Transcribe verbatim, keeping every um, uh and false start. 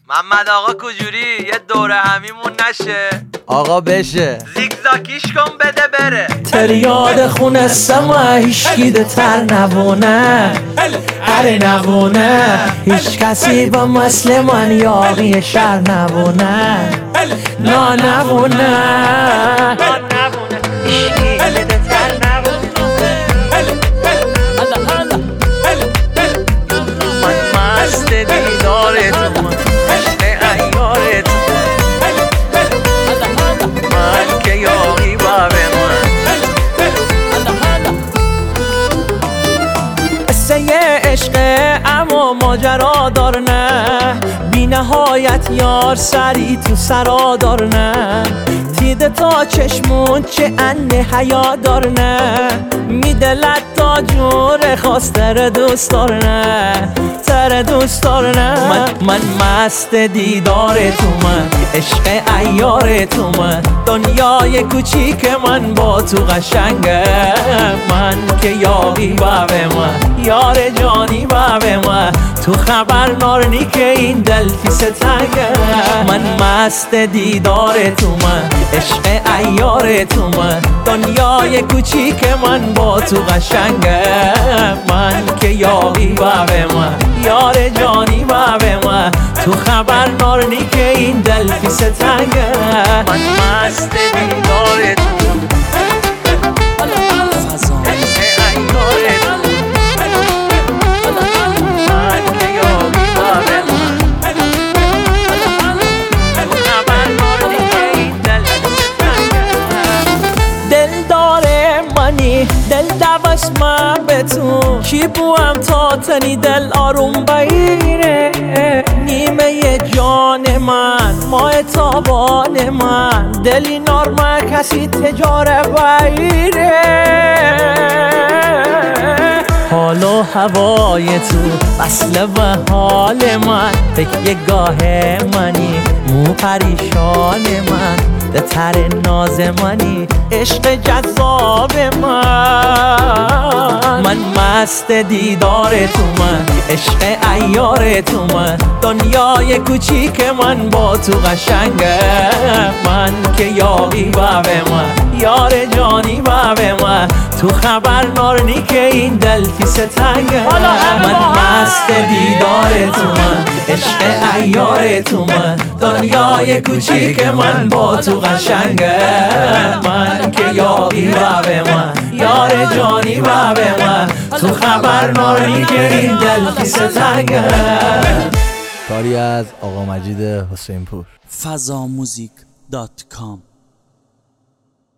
محمد آقا کجوری یه دوره همیمون نشه؟ آقا بشه زیگزاکیش کن بده بره. تریاد خونه سما هیشگیده تر نبونه، اره نبونه هیچ کسی با مثل من یاقی شهر نبونه، نا نبونه هیشگیده تر نبونه. من مست دیدارتون عشقه اما ماجرا دار نه، بی نهایت یار سری تو سرا دار نه، تیده تا چشمون چه انه حیا دار نه، میدلت تا جور خواست تر دوست دار نه، تر دوست دار نه. من, من مست دیدار تو من، عشق عیار تو من، دنیای کوچیک من با تو قشنگه، من که یاری با به من یار جانی با به من، تو خبر نارنی که این دل فی ستنگه. من مست دیدار تو من، عشق عیار تو من، دنیای کوچیک من با تو قشنگه، من که یاری با به من یار جانی با به من، تو خبر نارنی که این دل فی ستنگه. من مست دیدار تو دل دوست من به تو کی بوام تا تنی دل آروم بایره، نیمه جان من ماه تابان من، دلی نارمه کسی تجاره بایره، حال و هوای تو اصل و حال من، فکر گاه منی مو پریشان من، ده تر ناز منی عشق جذاب من. من مست دیدار تو من، عشق عیار تو من، دنیای کوچیک من با تو قشنگه، من که یاری با به من یار جانی با به من، تو خبر نارنی که این دل فی ستنگه. من مست دیدار تو من، عشق عیار تو من، دنیای کوچیک من با تو قشنگه، من که یاری با به من یار جانی با به من، تو خبر نارنی که این دل فی ستنگه. کاری از آقا مجید حسین پور. فضاموزیک دات کام